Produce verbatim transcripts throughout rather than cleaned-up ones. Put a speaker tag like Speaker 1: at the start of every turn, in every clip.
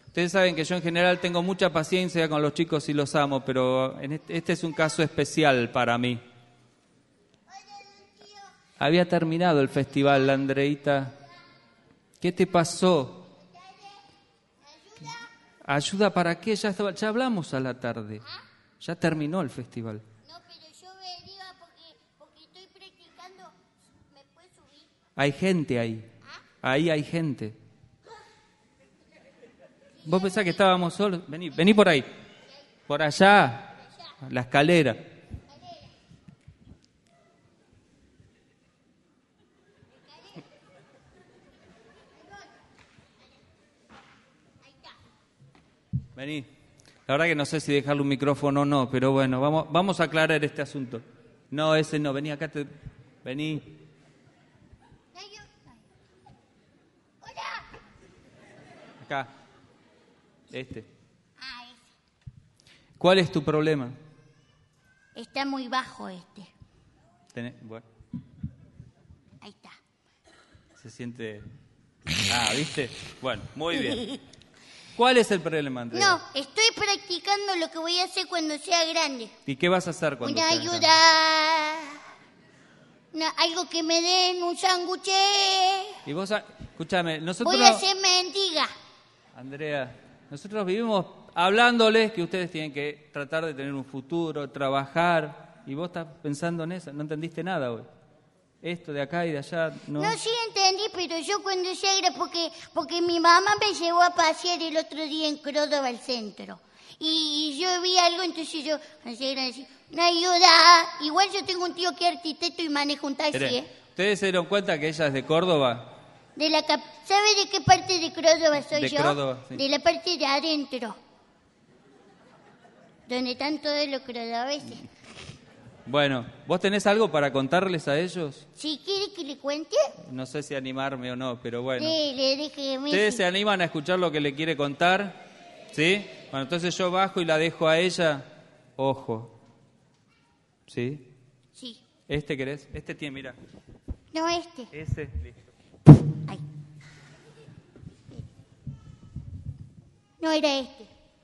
Speaker 1: Ustedes saben que yo en general tengo mucha paciencia con los chicos y los amo, pero en este, este es un caso especial para mí. Había terminado el festival, la Andreita. ¿Qué te pasó? ¿Ayuda para qué? Ya, estaba, ya hablamos a la tarde. Ya terminó el festival.
Speaker 2: No, pero yo venía porque, porque estoy practicando. ¿Me puedes subir?
Speaker 1: Hay gente ahí. Ahí hay gente. ¿Vos pensás que estábamos solos? Vení, vení por ahí. Por allá. La escalera. Vení. La verdad que no sé si dejarle un micrófono o no, pero bueno, vamos, vamos a aclarar este asunto. No, ese no. Vení acá. Te... Vení. Acá. Este.
Speaker 2: Ah, ese.
Speaker 1: ¿Cuál es tu problema?
Speaker 2: Está muy bajo este.
Speaker 1: Tenés... Bueno,
Speaker 2: Ahí está.
Speaker 1: se siente... Ah, ¿viste? Bueno, muy bien. ¿Cuál es el problema, Andrea?
Speaker 2: No, estoy practicando lo que voy a hacer cuando sea grande.
Speaker 1: ¿Y qué vas a hacer cuando
Speaker 2: Una
Speaker 1: seas
Speaker 2: ayuda.
Speaker 1: grande?
Speaker 2: Una, algo que me den, un sándwich.
Speaker 1: Y vos, a- escúchame, nosotros...
Speaker 2: Voy a ser mendiga.
Speaker 1: Andrea, nosotros vivimos hablándoles que ustedes tienen que tratar de tener un futuro, trabajar, y vos estás pensando en eso, no entendiste nada hoy. Esto de acá y de allá, no.
Speaker 2: No, sí entendí, pero yo cuando sea era porque, porque mi mamá me llevó a pasear el otro día en Córdoba al centro. Y, y yo vi algo, entonces yo, así era así, una ayuda. Igual yo tengo un tío que es arquitecto y maneja un taxi,
Speaker 1: Miren,
Speaker 2: ¿eh?
Speaker 1: ¿ustedes se dieron cuenta que ella es de Córdoba?
Speaker 2: De la cap- ¿Sabe de qué parte de Córdoba soy
Speaker 1: De
Speaker 2: yo?
Speaker 1: Córdoba, sí.
Speaker 2: De la parte de adentro. Donde están todos los cordobeses.
Speaker 1: Bueno, ¿vos tenés algo para contarles a ellos?
Speaker 2: Si quiere que le cuente,
Speaker 1: No sé si animarme o no, pero bueno.
Speaker 2: sí, le dije a mí.
Speaker 1: ¿Ustedes se animan a escuchar lo que le quiere contar? ¿Sí? Bueno, entonces yo bajo y la dejo a ella. Ojo. ¿Sí?
Speaker 2: Sí.
Speaker 1: ¿Este querés? Este tiene, mira.
Speaker 2: No, este.
Speaker 1: Ese, listo.
Speaker 2: Ay. No era este.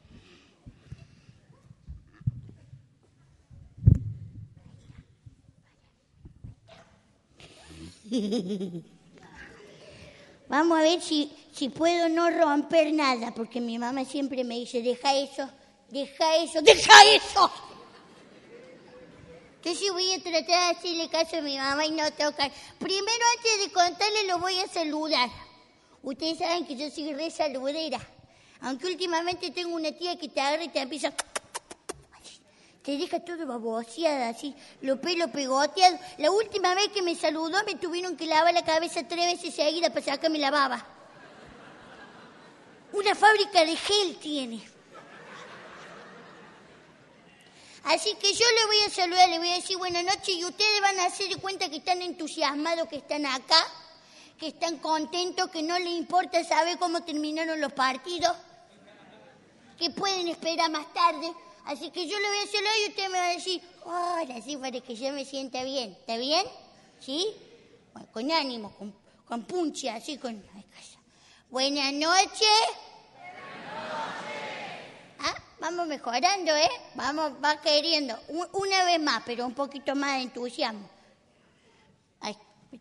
Speaker 2: Vamos a ver si, si puedo no romper nada, porque mi mamá siempre me dice, deja eso, deja eso, deja eso. Entonces voy a tratar de hacerle caso a mi mamá y no tocar. Primero, antes de contarle, lo voy a saludar. Ustedes saben que yo soy re saludera. Aunque últimamente tengo una tía que te agarra y te empieza... Te deja todo baboseada, así, los pelos pegoteados. La última vez que me saludó me tuvieron que lavar la cabeza tres veces seguidas para sacarme la baba. Una fábrica de gel tiene. Así que yo le voy a saludar, le voy a decir buenas noches y ustedes van a hacer de cuenta que están entusiasmados, que están acá, que están contentos, que no les importa saber cómo terminaron los partidos, que pueden esperar más tarde. Así que yo le voy a saludar y usted me va a decir, hola, sí, para que yo me sienta bien. ¿Está bien? ¿Sí? Bueno, con ánimo, con, con punche, así con... Buenas noches. Ah, vamos mejorando, ¿eh? Vamos, va queriendo. Un- una vez más, pero un poquito más de entusiasmo. Ay.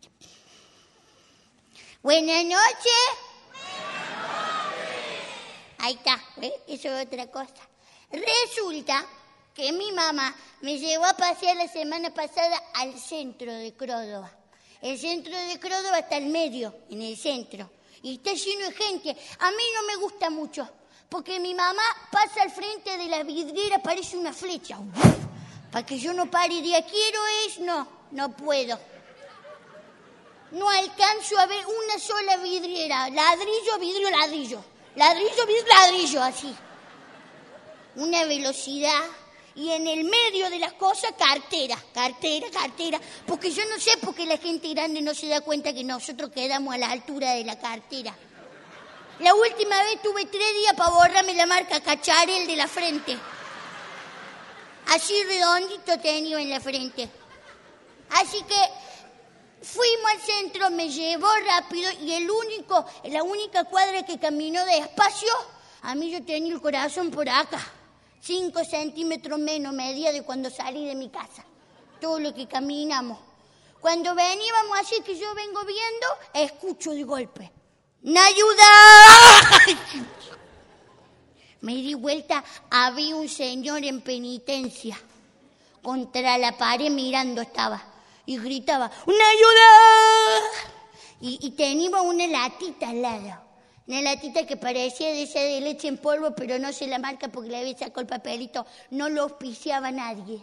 Speaker 2: Buenas noches. Buenas noches. Ahí está, ¿ves? Eso es otra cosa. Resulta que mi mamá me llevó a pasear la semana pasada al centro de Córdoba. El centro de Córdoba está al medio, en el centro. Y está lleno de gente. A mí no me gusta mucho, porque mi mamá pasa al frente de la vidriera, parece una flecha. Uf, para que yo no pare y diga, quiero es, no, no puedo. No alcanzo a ver una sola vidriera. Ladrillo, vidrio, ladrillo. Ladrillo, vidrio, ladrillo, así. Una velocidad, y en el medio de las cosas, cartera, cartera, cartera, porque yo no sé por qué la gente grande no se da cuenta que nosotros quedamos a la altura de la cartera. La última vez tuve tres días para borrarme la marca Cacharel de la frente. Así redondito tenía en la frente. Así que fuimos al centro, me llevó rápido, y el único, la única cuadra que caminó despacio A mí yo tenía el corazón por acá. Cinco centímetros menos medía de cuando salí de mi casa. Todo lo que caminamos. Cuando veníamos así que yo vengo viendo, escucho de golpe. ¡Ayuda! Me di vuelta, había un señor en penitencia. Contra la pared mirando estaba. Y gritaba, ¡una ayuda! Y, y teníamos una latita al lado. Una latita que parecía de esa de leche en polvo, pero no se la marca porque le había sacado el papelito. No lo auspiciaba nadie.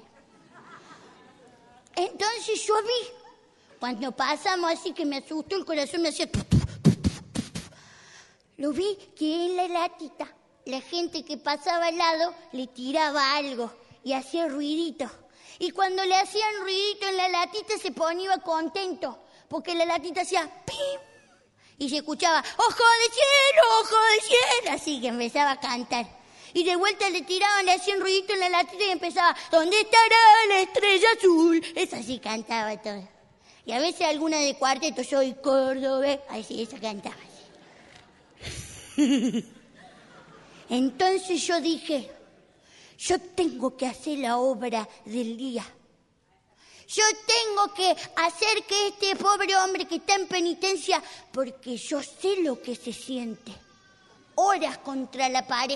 Speaker 2: Entonces yo vi, cuando pasamos así que me asustó, el corazón me hacía... Lo vi que en la latita, la gente que pasaba al lado le tiraba algo y hacía ruidito. Y cuando le hacían ruidito en la latita se ponía contento, porque la latita hacía pim, y se escuchaba, ¡ojo de cielo, ojo de cielo! Así que empezaba a cantar. Y de vuelta le tiraban, le hacían ruidito en la latita y empezaba, ¿dónde estará la estrella azul? Esa sí cantaba todo. Y a veces alguna de cuarteto, soy cordobés, así, esa cantaba así. Entonces yo dije, yo tengo que hacer la obra del día. Yo tengo que hacer que este pobre hombre que está en penitencia, porque yo sé lo que se siente. Horas contra la pared.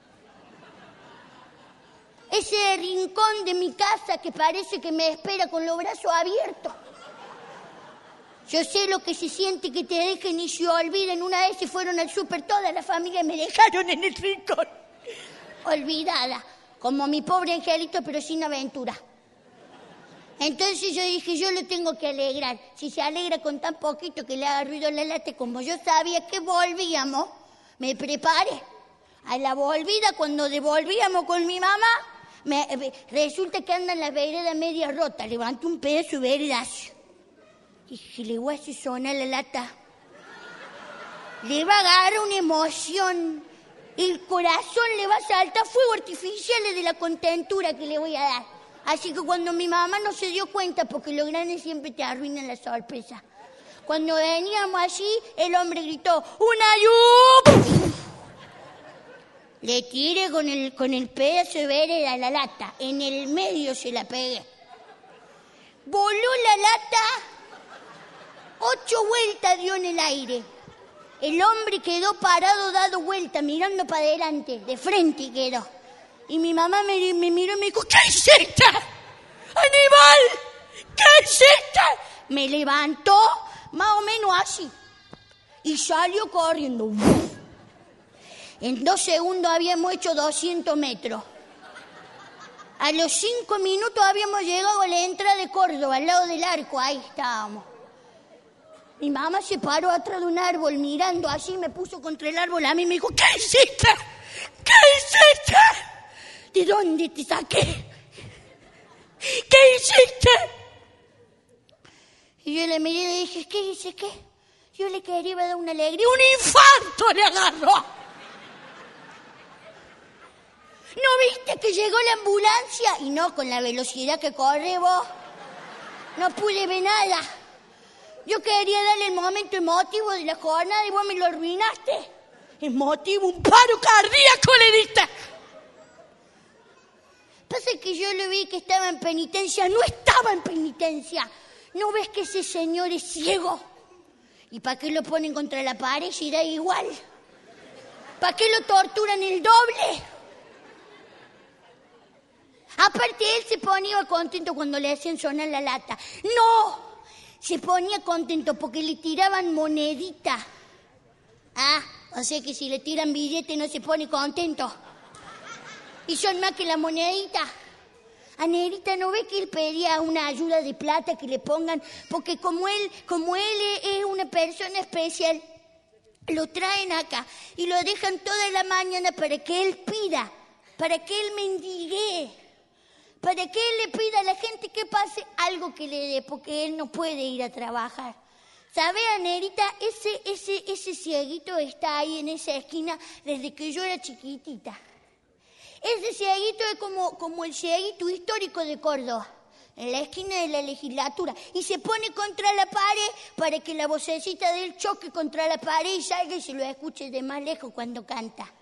Speaker 2: Ese rincón de mi casa que parece que me espera con los brazos abiertos. Yo sé lo que se siente que te dejen y se olviden. Una vez se fueron al súper toda la familia y me dejaron en el rincón. Olvidada, como mi pobre angelito, pero sin aventura. Entonces yo dije, yo lo tengo que alegrar. Si se alegra con tan poquito que le haga ruido la lata, como yo sabía que volvíamos, me preparé. A la volvida, cuando devolvíamos con mi mamá, me, resulta que anda en la vereda media rota. Levanto un pedazo de vereda. Dije, le voy a hacer sonar la lata. Le va a agarrar una emoción. El corazón le va a saltar fuego artificial de la contentura que le voy a dar. Así que cuando mi mamá no se dio cuenta, porque los grandes siempre te arruinan la sorpresa. Cuando veníamos allí, el hombre gritó, ¡una ayuda! Le tiré con el, con el pedazo de vereda a la lata. En el medio se la pegué. Voló la lata, ocho vueltas dio en el aire. El hombre quedó parado, dado vuelta, mirando para adelante, de frente quedó. Y mi mamá me, me miró y me dijo, ¿qué hiciste? ¡Aníbal! ¿Qué hiciste? Me levantó más o menos así. Y salió corriendo. En dos segundos habíamos hecho doscientos metros. A los cinco minutos habíamos llegado a la entrada de Córdoba, al lado del arco. Ahí estábamos. Mi mamá se paró atrás de un árbol mirando así, me puso contra el árbol a mí y me dijo, ¿qué hiciste? ¿Qué hiciste? ¿De dónde te saqué? ¿Qué hiciste? Y yo le miré y le dije, ¿qué hice qué? Yo le quería dar una alegría. ¡Un infarto le agarró! ¿No viste que llegó la ambulancia? Y no, con la velocidad que corre vos. No pude ver nada. Yo quería darle el momento emotivo de la jornada y vos me lo arruinaste. Emotivo, un paro cardíaco le diste. Pasa que yo le vi que estaba en penitencia. No estaba en penitencia. ¿No ves que ese señor es ciego? ¿Y para qué lo ponen contra la pared si da igual? ¿Para qué lo torturan el doble? Aparte, él se ponía contento cuando le hacían sonar la lata. ¡No! Se ponía contento porque le tiraban monedita. Ah, o sea que si le tiran billete no se pone contento. Y son más que la monedita. A Negrita, ¿no ve que él pedía una ayuda de plata que le pongan? Porque como él, como él es una persona especial, lo traen acá y lo dejan toda la mañana para que él pida, para que él mendigue, para que él le pida a la gente que pase algo que le dé, porque él no puede ir a trabajar. ¿Sabe, Negrita? Ese, ese, ese cieguito está ahí en esa esquina desde que yo era chiquitita. Ese cieguito es como, como el cieguito histórico de Córdoba, en la esquina de la legislatura, y se pone contra la pared para que la vocecita de él choque contra la pared y salga y se lo escuche de más lejos cuando canta.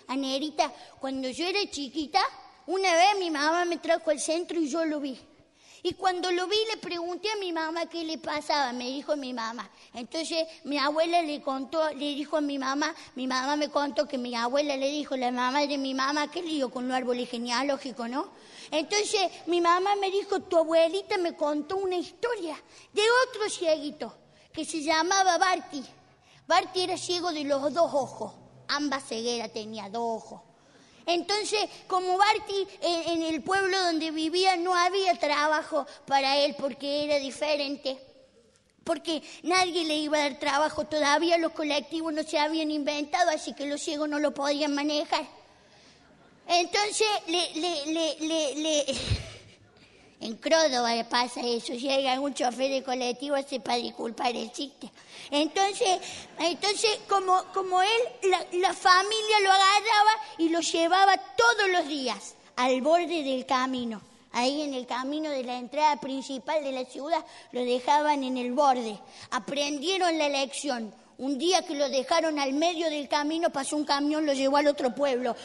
Speaker 2: Anerita, cuando yo era chiquita, una vez mi mamá me trajo al centro y yo lo vi. Y cuando lo vi le pregunté a mi mamá qué le pasaba, me dijo mi mamá. Entonces mi abuela le contó, le dijo a mi mamá, mi mamá me contó que mi abuela le dijo, la mamá de mi mamá, qué lío con los árboles genealógicos, ¿no? Entonces mi mamá me dijo, tu abuelita me contó una historia de otro cieguito que se llamaba Barty. Barty era ciego de los dos ojos, ambas cegueras tenía, dos ojos. Entonces, como Barty en, en el pueblo donde vivía no había trabajo para él porque era diferente, porque nadie le iba a dar trabajo, todavía los colectivos no se habían inventado, así que los ciegos no lo podían manejar. Entonces, le, le, le, le, le... en Córdoba pasa eso, si hay algún chofer de colectivo sepa disculpar el chiste. Entonces, entonces como, como él, la, la familia lo agarraba y lo llevaba todos los días al borde del camino. Ahí en el camino de la entrada principal de la ciudad lo dejaban en el borde. Aprendieron la lección. Un día que lo dejaron al medio del camino, pasó un camión, lo llevó al otro pueblo.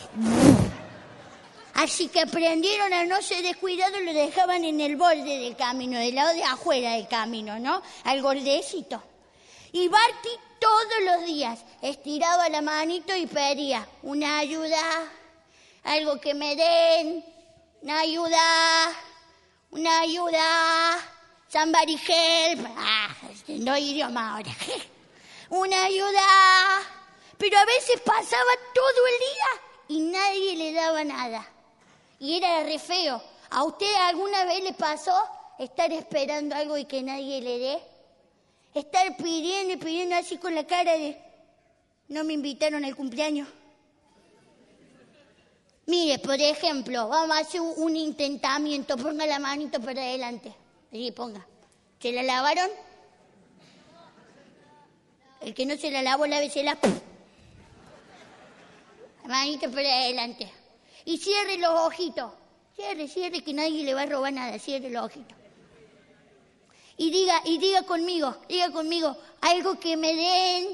Speaker 2: Así que aprendieron a no ser descuidados, lo dejaban en el borde del camino, del lado de afuera del camino, ¿no? Al bordecito. Y Barty todos los días estiraba la manito y pedía una ayuda, algo que me den, una ayuda, una ayuda, somebody help, ah, no hay idioma ahora, una ayuda. Pero a veces pasaba todo el día y nadie le daba nada. Y era re feo. ¿A usted alguna vez le pasó estar esperando algo y que nadie le dé? Estar pidiendo y pidiendo así con la cara de, no me invitaron al cumpleaños. Mire, por ejemplo, vamos a hacer un intentamiento. Ponga la manito para adelante. Sí, ponga. ¿Se la lavaron? El que no se la lavó, lávesela. La manito para adelante. Y cierre los ojitos. Cierre, cierre, que nadie le va a robar nada. Cierre los ojitos. Y diga, y diga conmigo, diga conmigo, algo que me den.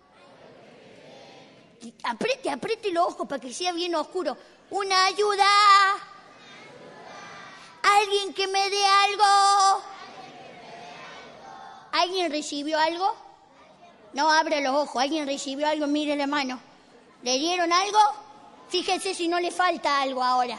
Speaker 2: Apriete, apriete los ojos para que sea bien oscuro. Una ayuda. Alguien que me dé algo. ¿Alguien recibió algo? No abra los ojos. ¿Alguien recibió algo? Mire la mano. ¿Le dieron algo? Fíjense si no le falta algo ahora.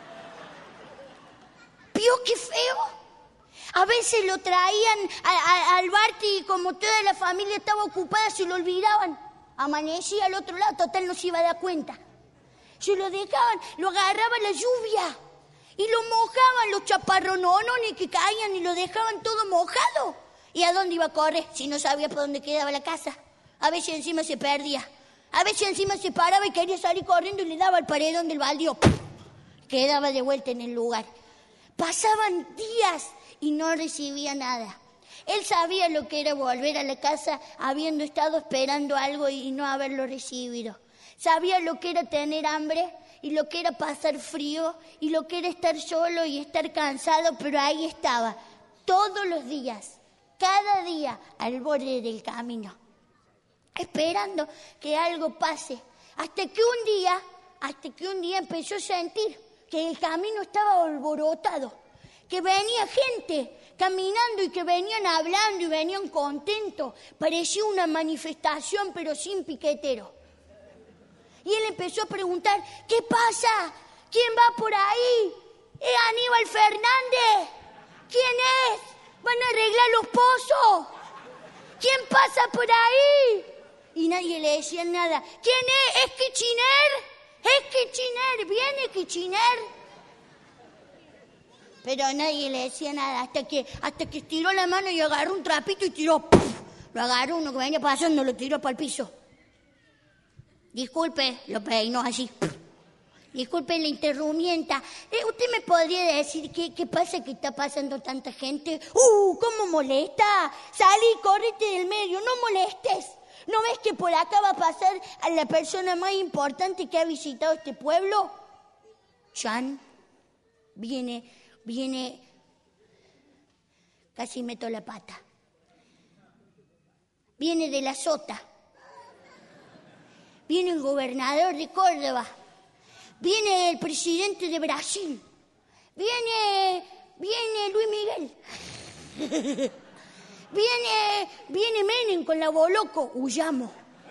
Speaker 2: ¿Vio qué feo? A veces lo traían a, a, al Barty y como toda la familia estaba ocupada se lo olvidaban. Amanecía al otro lado, total no se iba a dar cuenta. Se lo dejaban, lo agarraba la lluvia y lo mojaban los chaparronones que caían y lo dejaban todo mojado. ¿Y a dónde iba a correr si no sabía por dónde quedaba la casa? A veces encima se perdía. A veces encima se paraba y quería salir corriendo y le daba al paredón del baldío. Quedaba de vuelta en el lugar. Pasaban días y no recibía nada. Él sabía lo que era volver a la casa habiendo estado esperando algo y no haberlo recibido. Sabía lo que era tener hambre y lo que era pasar frío y lo que era estar solo y estar cansado, pero ahí estaba, todos los días, cada día al borde del camino, esperando que algo pase, hasta que un día, hasta que un día empezó a sentir que el camino estaba alborotado, que venía gente caminando y que venían hablando y venían contentos. Parecía una manifestación, pero sin piquetero. Y él empezó a preguntar, ¿qué pasa? ¿Quién va por ahí? ¿Es Aníbal Fernández? ¿Quién es? ¿Van a arreglar los pozos? ¿Quién pasa por ahí? Y nadie le decía nada. ¿Quién es? ¿Es Kirchner? ¿Es Kirchner? ¿Viene Kirchner? Pero nadie le decía nada hasta que hasta que estiró la mano y agarró un trapito y tiró. ¡Puf! Lo agarró uno que venía pasando, lo tiró para el piso. Disculpe, lo peinó así. Disculpe la interrumienta. Eh, ¿Usted me podría decir qué, qué pasa que está pasando tanta gente? ¡Uh! ¿Cómo molesta? Salí, correte del medio, no molestes. ¿No ves que por acá va a pasar a la persona más importante que ha visitado este pueblo? Jan, viene, viene, casi meto la pata. Viene de la sota. viene el gobernador de Córdoba, viene el presidente de Brasil, viene, viene Luis Miguel, viene, viene Menem con la Boloco, huyamos.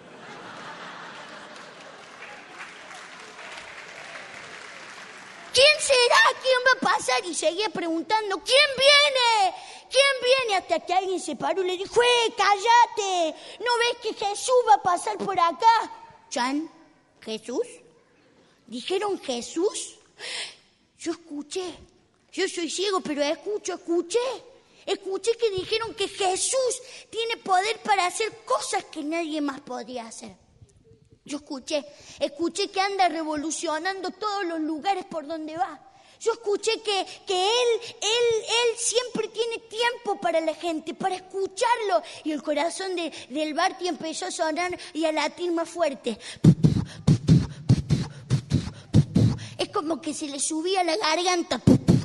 Speaker 2: ¿Quién será? ¿Quién va a pasar? Y seguía preguntando, ¿quién viene? ¿Quién viene? Hasta que alguien se paró y le dijo, ¡eh, cállate! ¿No ves que Jesús va a pasar por acá? Chan, ¿Jesús? ¿Dijeron Jesús? Yo escuché. Yo soy ciego, pero escucho, escuché. Escuché que dijeron que Jesús tiene poder para hacer cosas que nadie más podía hacer. Yo escuché, escuché que anda revolucionando todos los lugares por donde va. Yo escuché que, que él, él, él siempre tiene tiempo para la gente, para escucharlo. Y el corazón de, del Barty empezó a sonar y a latir más fuerte. Es como que se le subía la garganta.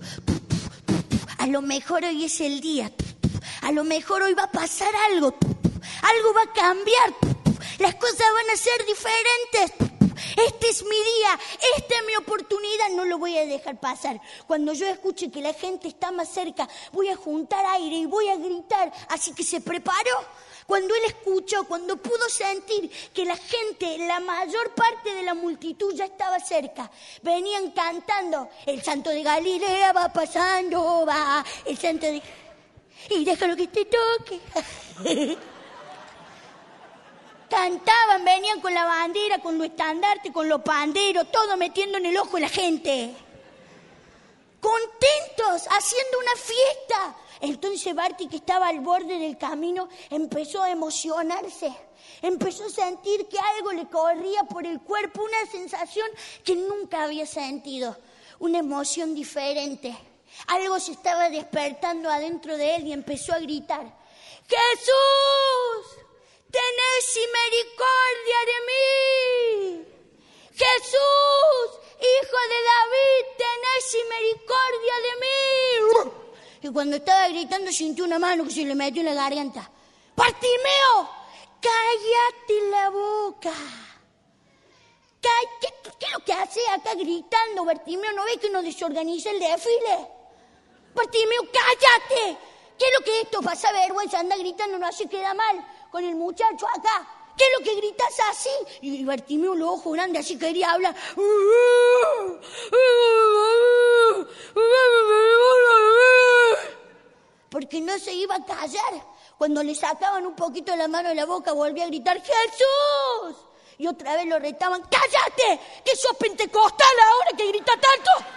Speaker 2: A lo mejor hoy es el día. A lo mejor hoy va a pasar algo. Algo va a cambiar. Las cosas van a ser diferentes. Este es mi día, esta es mi oportunidad, no lo voy a dejar pasar. Cuando yo escuche que la gente está más cerca, voy a juntar aire y voy a gritar. Así que se preparó. Cuando él escuchó, cuando pudo sentir que la gente, la mayor parte de la multitud ya estaba cerca, venían cantando, el santo de Galilea va pasando, va, el santo de... Y déjalo que te toque. Cantaban, venían con la bandera, con los estandartes, con los panderos, todo metiendo en el ojo a la gente. Contentos, haciendo una fiesta. Entonces Barty, que estaba al borde del camino, empezó a emocionarse. Empezó a sentir que algo le corría por el cuerpo, una sensación que nunca había sentido. Una emoción diferente. Algo se estaba despertando adentro de él y empezó a gritar: ¡Jesús! ¡Tenés misericordia de mí! ¡Jesús, hijo de David, tenés misericordia de mí! Y cuando estaba gritando sintió una mano que se le metió en la garganta. ¡Bartimeo! ¡Cállate la boca! ¿Qué, qué, ¿Qué es lo que hace acá gritando, Bartimeo? ¿No ves que nos desorganiza el desfile? Bartimeo, cállate. ¿Qué es lo que esto pasa vergüenza? Anda gritando, no así queda mal con el muchacho acá. ¿Qué es lo que gritas así? Y Bartimeo, los ojos grandes, así quería hablar. Porque no se iba a callar. Cuando le sacaban un poquito la mano de la boca, volvía a gritar: ¡Jesús! Y otra vez lo retaban: ¡cállate! ¿Que sos pentecostal ahora que grita tanto?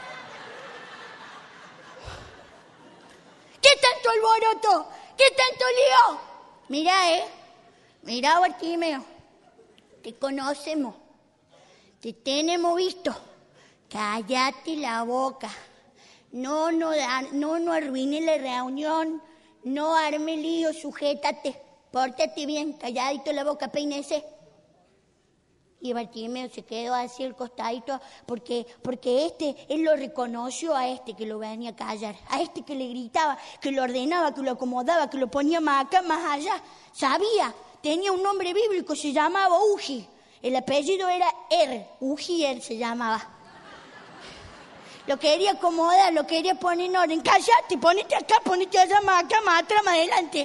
Speaker 2: ¿Qué tanto alboroto? ¿Qué tanto lío? Mirá, eh. Mirá, Bartimeo. Te conocemos. Te tenemos visto. Cállate la boca. No, no, no, no arruine la reunión. No arme lío, sujétate. Pórtate bien, calladito la boca, peínese. Y Bartimeo se quedó así al costadito porque, porque este, él lo reconoció a este que lo venía a callar, a este que le gritaba, que lo ordenaba, que lo acomodaba, que lo ponía más acá, más allá. Sabía, tenía un nombre bíblico, se llamaba Uji. El apellido era Er, Ujier se llamaba. Lo quería acomodar, lo quería poner en orden. Cállate, ponete acá, ponete allá, más acá, más atrás, más adelante.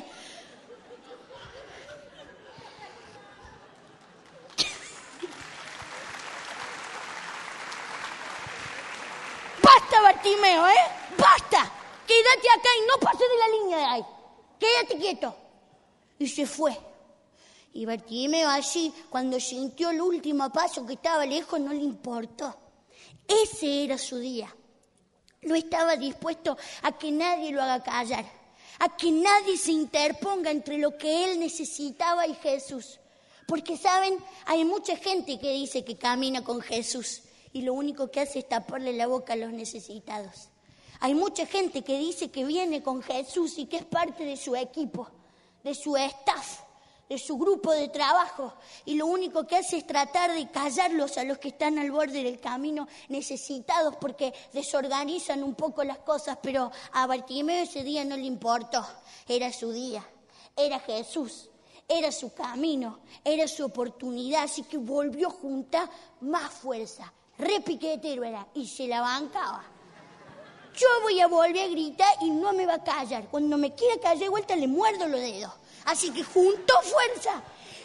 Speaker 2: ¡Basta, Bartimeo, eh! ¡Basta! Quédate acá y no pases de la línea de ahí. Quédate quieto. Y se fue. Y Bartimeo allí, cuando sintió el último paso que estaba lejos, no le importó. Ese era su día. No estaba dispuesto a que nadie lo haga callar, a que nadie se interponga entre lo que él necesitaba y Jesús. Porque, ¿saben? Hay mucha gente que dice que camina con Jesús y lo único que hace es taparle la boca a los necesitados. Hay mucha gente que dice que viene con Jesús y que es parte de su equipo, de su staff, de su grupo de trabajo, y lo único que hace es tratar de callarlos a los que están al borde del camino necesitados porque desorganizan un poco las cosas, pero a Bartimeo ese día no le importó, era su día, era Jesús, Era su camino, era su oportunidad, así que volvió a juntar más fuerza. Re piquetero era, y se la bancaba. Yo voy a volver a gritar y no me va a callar. Cuando me quiera callar de vuelta le muerdo los dedos. Así que juntó fuerza.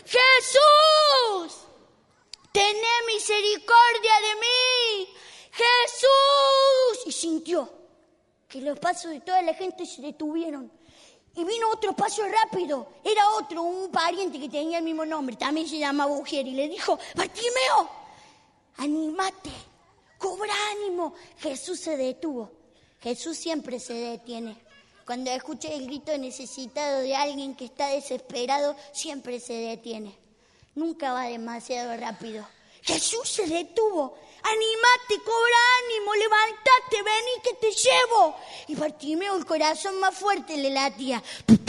Speaker 2: ¡Jesús! ¡Tené misericordia de mí! ¡Jesús! Y sintió que los pasos de toda la gente se detuvieron. Y vino otro paso rápido. Era otro, un pariente que tenía el mismo nombre. También se llamaba Ujier. Y le dijo, Bartimeo, anímate, cobra ánimo. Jesús se detuvo. Jesús siempre se detiene. Cuando escucha el grito necesitado de alguien que está desesperado, siempre se detiene. Nunca va demasiado rápido. Jesús se detuvo. Anímate, cobra ánimo, levántate, vení que te llevo. Y Bartimeo, el corazón más fuerte, le latía.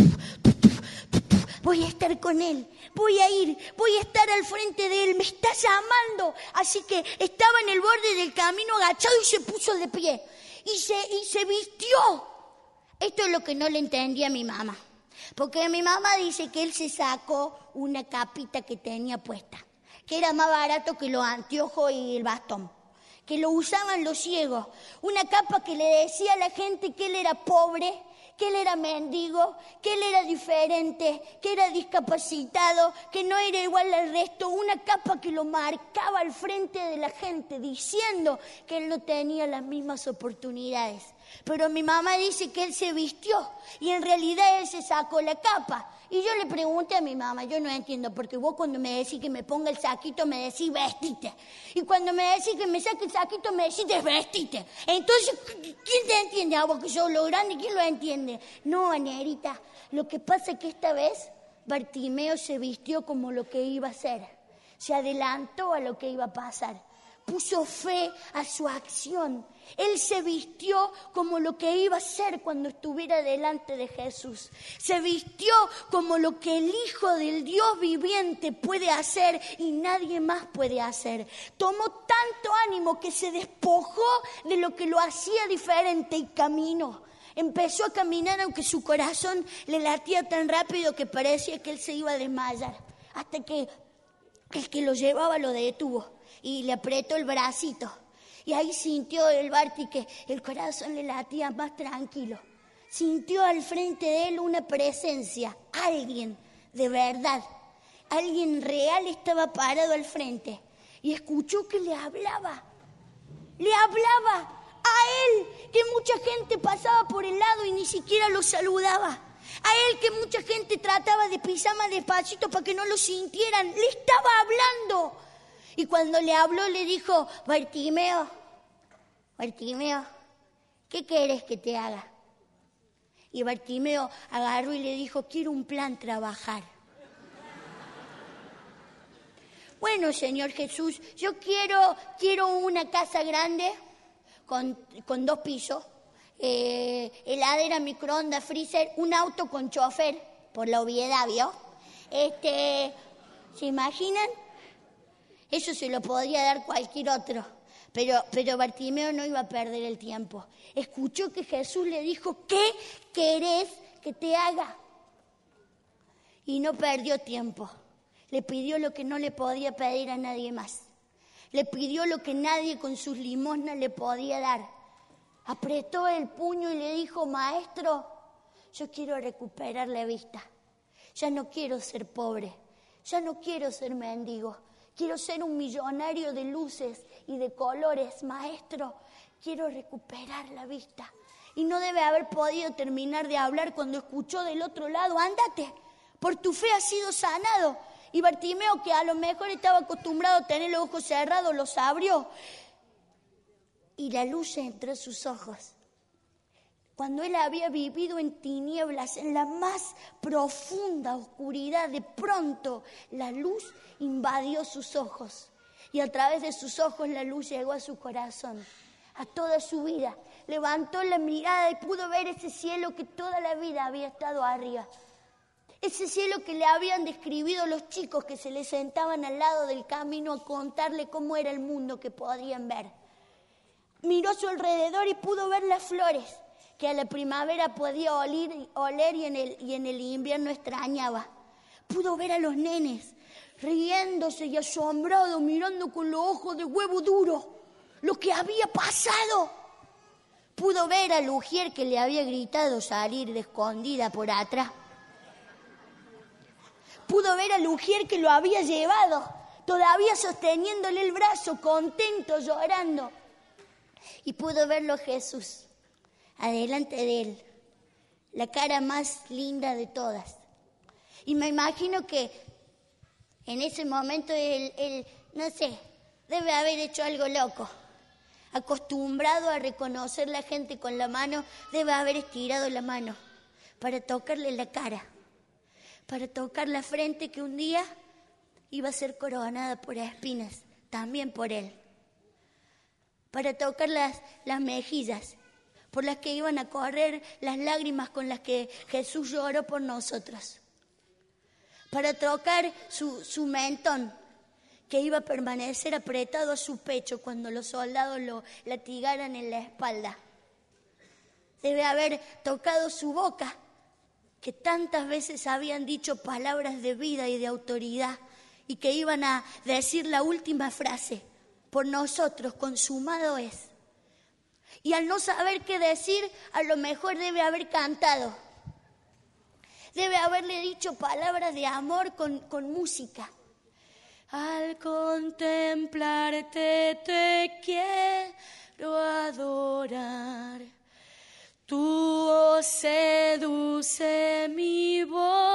Speaker 2: Voy a estar con él, voy a ir, voy a estar al frente de él, me está llamando. Así que estaba en el borde del camino agachado y se puso de pie. Y se, y se vistió. Esto es lo que no le entendía a mi mamá. Porque mi mamá dice que él se sacó una capita que tenía puesta, que era más barato que los anteojos y el bastón, que lo usaban los ciegos. Una capa que le decía a la gente que él era pobre, que él era mendigo, que él era diferente, que era discapacitado, que no era igual al resto. Una capa que lo marcaba al frente de la gente, diciendo que él no tenía las mismas oportunidades. Pero mi mamá dice que él se vistió y en realidad él se sacó la capa. Y yo le pregunté a mi mamá, yo no entiendo, porque vos cuando me decís que me ponga el saquito me decís vestite. Y cuando me decís que me saque el saquito me decís desvestite. Entonces, ¿quién te entiende? ¿A vos que sos lo grande? ¿Quién lo entiende? No, Anerita, lo que pasa es que esta vez Bartimeo se vistió como lo que iba a ser. Se adelantó a lo que iba a pasar. Puso fe a su acción. Él se vistió como lo que iba a ser cuando estuviera delante de Jesús. Se vistió como lo que el Hijo del Dios viviente puede hacer y nadie más puede hacer. Tomó tanto ánimo que se despojó de lo que lo hacía diferente y caminó. Empezó a caminar aunque su corazón le latía tan rápido que parecía que él se iba a desmayar. Hasta que el que lo llevaba lo detuvo y le apretó el bracito. Y ahí sintió el Barti que el corazón le latía más tranquilo. Sintió al frente de él una presencia, alguien de verdad. Alguien real estaba parado al frente. Y escuchó que le hablaba. Le hablaba a él, que mucha gente pasaba por el lado y ni siquiera lo saludaba. A él que mucha gente trataba de pisar más despacito para que no lo sintieran. Le estaba hablando. Y cuando le habló le dijo, Bartimeo, Bartimeo, ¿qué querés que te haga? Y Bartimeo agarró y le dijo, quiero un plan trabajar. Bueno, Señor Jesús, yo quiero, quiero una casa grande con, con dos pisos, eh, heladera, microondas, freezer, un auto con chofer, por la obviedad, ¿vio? Este, ¿se imaginan? Eso se lo podría dar cualquier otro, pero, pero Bartimeo no iba a perder el tiempo. Escuchó que Jesús le dijo, ¿qué querés que te haga? Y no perdió tiempo. Le pidió lo que no le podía pedir a nadie más. Le pidió lo que nadie con sus limosnas le podía dar. Apretó el puño y le dijo, Maestro, yo quiero recuperar la vista. Ya no quiero ser pobre, ya no quiero ser mendigo. Quiero ser un millonario de luces y de colores, Maestro. Quiero recuperar la vista. Y no debe haber podido terminar de hablar cuando escuchó del otro lado, ándate, por tu fe has sido sanado. Y Bartimeo, que a lo mejor estaba acostumbrado a tener los ojos cerrados, los abrió. Y la luz entró en sus ojos. Cuando él había vivido en tinieblas, en la más profunda oscuridad, de pronto la luz invadió sus ojos. Y a través de sus ojos la luz llegó a su corazón, a toda su vida. Levantó la mirada y pudo ver ese cielo que toda la vida había estado arriba. Ese cielo que le habían describido los chicos que se le sentaban al lado del camino a contarle cómo era el mundo que podían ver. Miró a su alrededor y pudo ver las flores que a la primavera podía oler, oler y, en el, y en el invierno extrañaba. Pudo ver a los nenes riéndose y asombrados, mirando con los ojos de huevo duro lo que había pasado. Pudo ver a la mujer que le había gritado salir de escondida por atrás. Pudo ver a la mujer que lo había llevado, todavía sosteniéndole el brazo, contento, llorando. Y pudo verlo Jesús, adelante de él, la cara más linda de todas. Y me imagino que en ese momento él, él, no sé, debe haber hecho algo loco. Acostumbrado a reconocer la gente con la mano, debe haber estirado la mano para tocarle la cara, para tocar la frente que un día iba a ser coronada por espinas, también por él. Para tocar las, las mejillas, por las que iban a correr las lágrimas con las que Jesús lloró por nosotros. Para tocar su, su mentón, que iba a permanecer apretado a su pecho cuando los soldados lo latigaran en la espalda. Debe haber tocado su boca, que tantas veces habían dicho palabras de vida y de autoridad, y que iban a decir la última frase: por nosotros consumado es. Y al no saber qué decir, a lo mejor debe haber cantado. Debe haberle dicho palabras de amor con, con música. Al contemplarte te quiero adorar. Tú seduce mi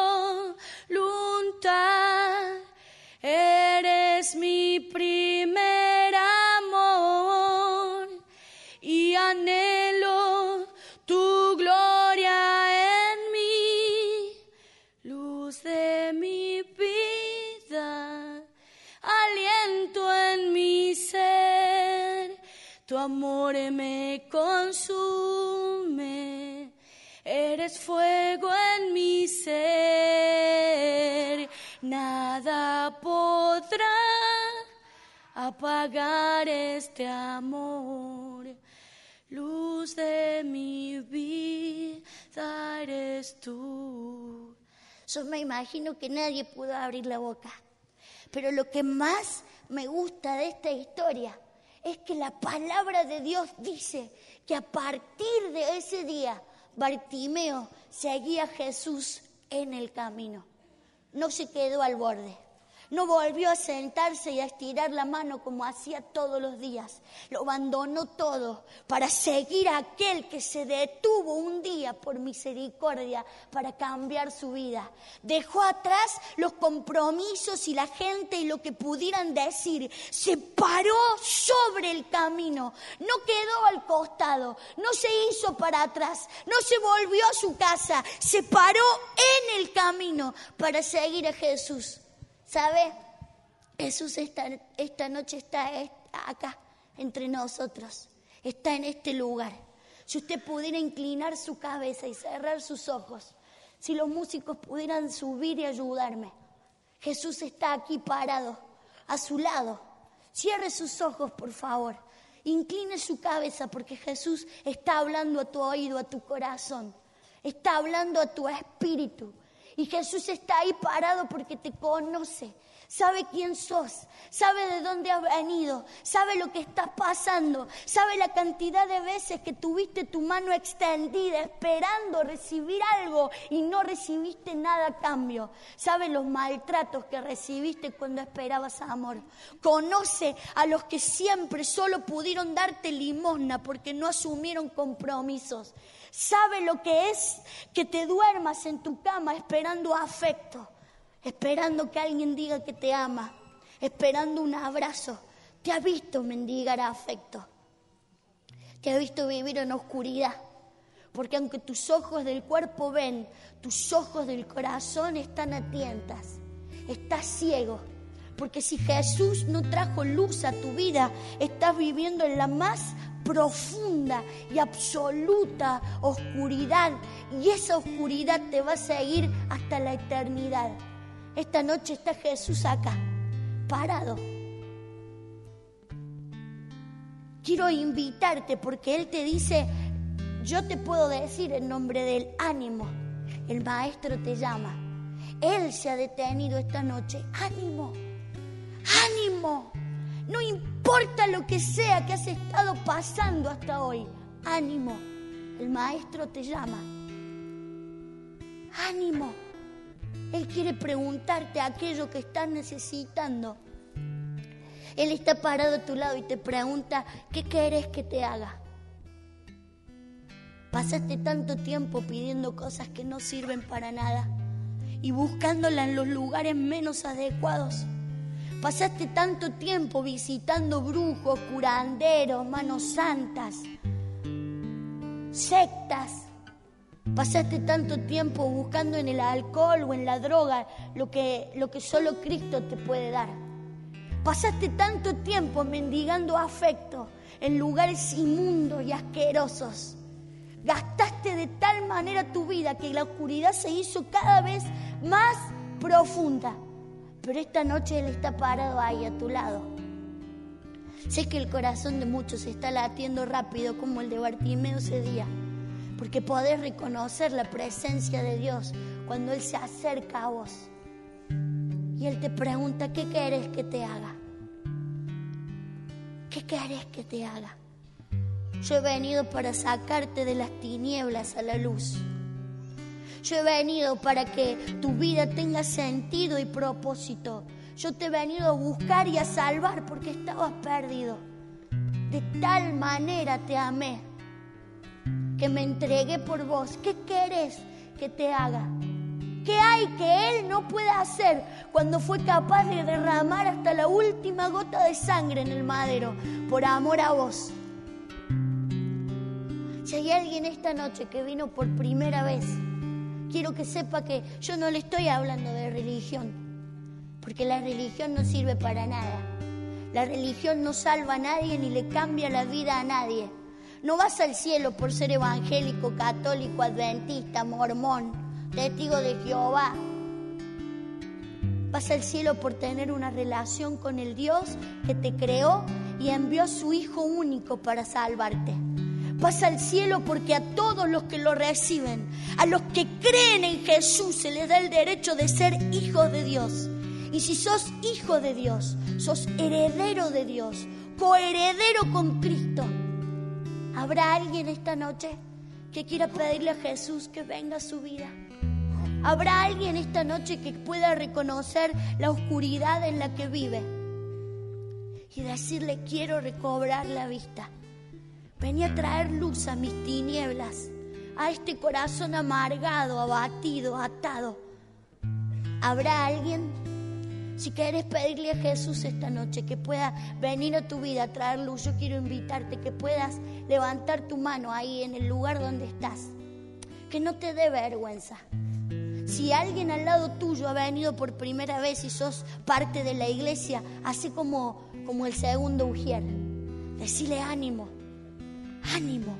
Speaker 2: voluntad. Eres mi primer amor y anhelo tu gloria en mí, luz de mi vida, aliento en mi ser. Tu amor me consume, eres fuego en mi ser. Nada podrá apagar este amor. Luz de mi vida eres tú. Yo me imagino que nadie pudo abrir la boca. Pero lo que más me gusta de esta historia es que la palabra de Dios dice que a partir de ese día Bartimeo seguía a Jesús en el camino. No se quedó al borde. No volvió a sentarse y a estirar la mano como hacía todos los días. Lo abandonó todo para seguir a aquel que se detuvo un día por misericordia para cambiar su vida. Dejó atrás los compromisos y la gente y lo que pudieran decir. Se paró sobre el camino. No quedó al costado. No se hizo para atrás. No se volvió a su casa. Se paró en el camino para seguir a Jesús. ¿Sabe? Jesús esta, esta noche está acá, entre nosotros. Está en este lugar. Si usted pudiera inclinar su cabeza y cerrar sus ojos, si los músicos pudieran subir y ayudarme. Jesús está aquí parado, a su lado. Cierre sus ojos, por favor. Incline su cabeza porque Jesús está hablando a tu oído, a tu corazón. Está hablando a tu espíritu. Y Jesús está ahí parado porque te conoce, sabe quién sos, sabe de dónde has venido, sabe lo que estás pasando, sabe la cantidad de veces que tuviste tu mano extendida esperando recibir algo y no recibiste nada a cambio. Sabe los maltratos que recibiste cuando esperabas amor. Conoce a los que siempre solo pudieron darte limosna porque no asumieron compromisos. Sabe lo que es que te duermas en tu cama esperando afecto, esperando que alguien diga que te ama, esperando un abrazo. Te ha visto mendigar afecto, te ha visto vivir en oscuridad, porque aunque tus ojos del cuerpo ven, tus ojos del corazón están a tientas, estás ciego. Porque si Jesús no trajo luz a tu vida, estás viviendo en la más profunda y absoluta oscuridad. Y esa oscuridad te va a seguir hasta la eternidad. Esta noche está Jesús acá, parado. Quiero invitarte porque Él te dice, yo te puedo decir en nombre del ánimo, el Maestro te llama. Él se ha detenido esta noche. ¡Ánimo! ¡Ánimo! No importa lo que sea que has estado pasando hasta hoy. ¡Ánimo! El Maestro te llama. ¡Ánimo! Él quiere preguntarte aquello que estás necesitando. Él está parado a tu lado y te pregunta, ¿qué querés que te haga? Pasaste tanto tiempo pidiendo cosas que no sirven para nada y buscándolas en los lugares menos adecuados. Pasaste tanto tiempo visitando brujos, curanderos, manos santas, sectas. Pasaste tanto tiempo buscando en el alcohol o en la droga lo que, lo que solo Cristo te puede dar. Pasaste tanto tiempo mendigando afecto en lugares inmundos y asquerosos. Gastaste de tal manera tu vida que la oscuridad se hizo cada vez más profunda. Pero esta noche Él está parado ahí a tu lado. Sé que el corazón de muchos está latiendo rápido como el de Bartimeo ese día, porque podés reconocer la presencia de Dios cuando Él se acerca a vos. Y Él te pregunta, ¿qué querés que te haga? ¿Qué querés que te haga? Yo he venido para sacarte de las tinieblas a la luz. Yo he venido para que tu vida tenga sentido y propósito. Yo te he venido a buscar y a salvar porque estabas perdido. De tal manera te amé que me entregué por vos. ¿Qué querés que te haga? ¿Qué hay que Él no pueda hacer cuando fue capaz de derramar hasta la última gota de sangre en el madero por amor a vos? Si hay alguien esta noche que vino por primera vez, quiero que sepa que yo no le estoy hablando de religión, porque la religión no sirve para nada. La religión no salva a nadie ni le cambia la vida a nadie. No vas al cielo por ser evangélico, católico, adventista, mormón, testigo de Jehová. Vas al cielo por tener una relación con el Dios que te creó y envió a su Hijo único para salvarte. Vas al cielo porque a todos los que lo reciben, a los que creen en Jesús, se les da el derecho de ser hijos de Dios. Y si sos hijo de Dios, sos heredero de Dios, coheredero con Cristo. ¿Habrá alguien esta noche que quiera pedirle a Jesús que venga a su vida? ¿Habrá alguien esta noche que pueda reconocer la oscuridad en la que vive y decirle, quiero recobrar la vista? Vení a traer luz a mis tinieblas, a este corazón amargado, abatido, atado. ¿Habrá alguien? Si querés pedirle a Jesús esta noche que pueda venir a tu vida a traer luz, yo quiero invitarte que puedas levantar tu mano ahí en el lugar donde estás. Que no te dé vergüenza. Si alguien al lado tuyo ha venido por primera vez y sos parte de la iglesia, así como, como el segundo Ujier, decile ánimo. ¡Ánimo!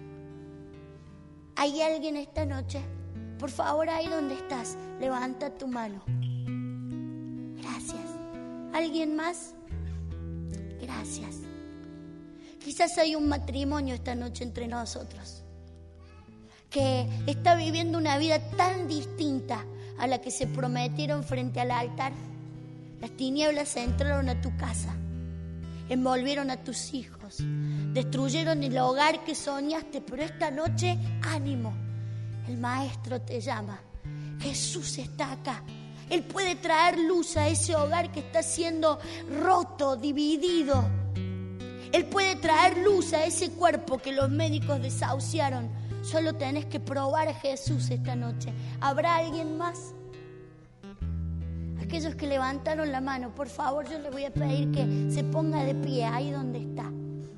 Speaker 2: ¿Hay alguien esta noche? Por favor, ahí donde estás, levanta tu mano. Gracias. ¿Alguien más? Gracias. Quizás hay un matrimonio esta noche entre nosotros que está viviendo una vida tan distinta a la que se prometieron frente al altar. Las tinieblas entraron a tu casa, envolvieron a tus hijos, destruyeron el hogar que soñaste, pero esta noche, ánimo, el Maestro te llama. Jesús está acá. Él puede traer luz a ese hogar que está siendo roto, dividido. Él puede traer luz a ese cuerpo que los médicos desahuciaron. Solo tenés que probar a Jesús esta noche. ¿Habrá alguien más? Aquellos que levantaron la mano, por favor, yo les voy a pedir que se ponga de pie ahí donde está.